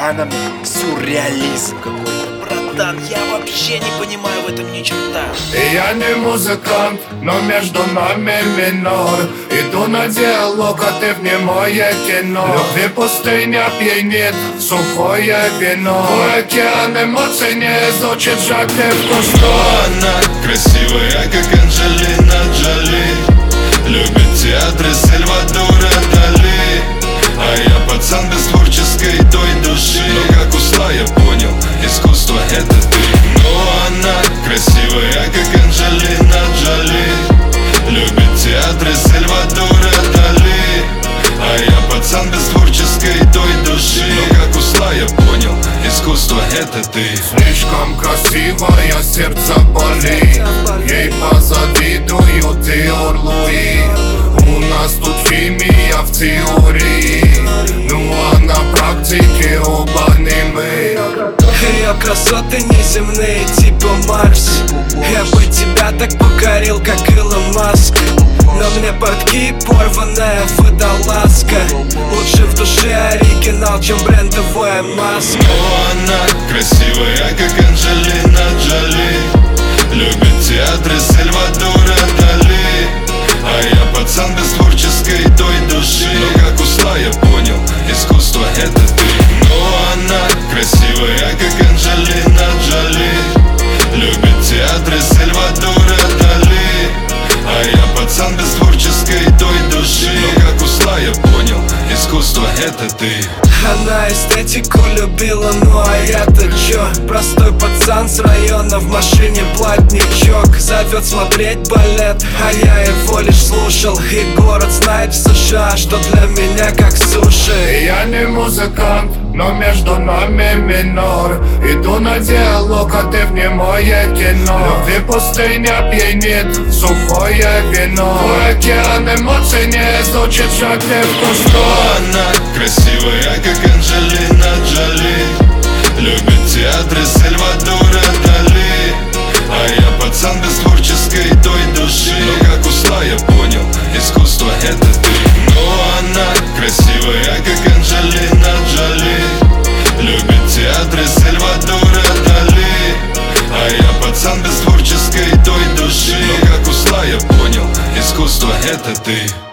она сюрреализм какой-то. Братан, я вообще не понимаю в этом ни черта. Я не музыкант, но между нами минор. Иду на диалог, а ты в немое кино. Любви пустыня пьянит, сухое вино. Твой океан эмоций не изучит жадный вкус. Она красивая, как Анджелина Джоли, любит театры Сальвадора Дали. А я пацан без творческой той души. Но как ушла, я понял, искусство это ты. Но она красивая, как Анджелина Джоли, любит театры Сальвадора Дали. А я пацан без творческой той души. Но как ушла, я понял, искусство это ты. Слишком красивая, сердце болит. Ей позавидуют и Луи. У нас тут химия в теории, ну а на практике оба не мы. Ее красоты неземные, типа Марс. Я бы тебя так покорил, как Илон Маск. Но мне портки порванная водолазка. Лучше в душе оригинал, чем брендовая маска. Но она красивая, как Анджелина Джоли, любит театры Сальвадора Дали. А я пацан без творческой той души. Но как ушла, я понял, искусство это ты. Но она красивая, как Анджелина Джоли, любит театры Сальвадора Дали. А я пацан без творческой той души. Но как ушла, я понял, искусство это ты. Она эстетику любила, ну а я-то чё? Простой пацан с района, в машине платничок. Зовет смотреть балет, а я его лишь слушал. И город знает в США, что для меня как суши. Я не музыкант, но между нами минор. Иду на диалог, а ты в немое кино. Любви пустыня пьянит, сухое вино. Твой океан эмоций не изучит жадный вкус. Она красивая, как Анджелина Джоли, любит театры Сальвадора Дали. А я пацан без творческой той души. Но как ушла, я понял, искусство это ты. Но она красивая, как Анджелина Джоли, любит театры Сальвадора Дали. А я пацан без творческой той души. Но как ушла, я понял, искусство это ты.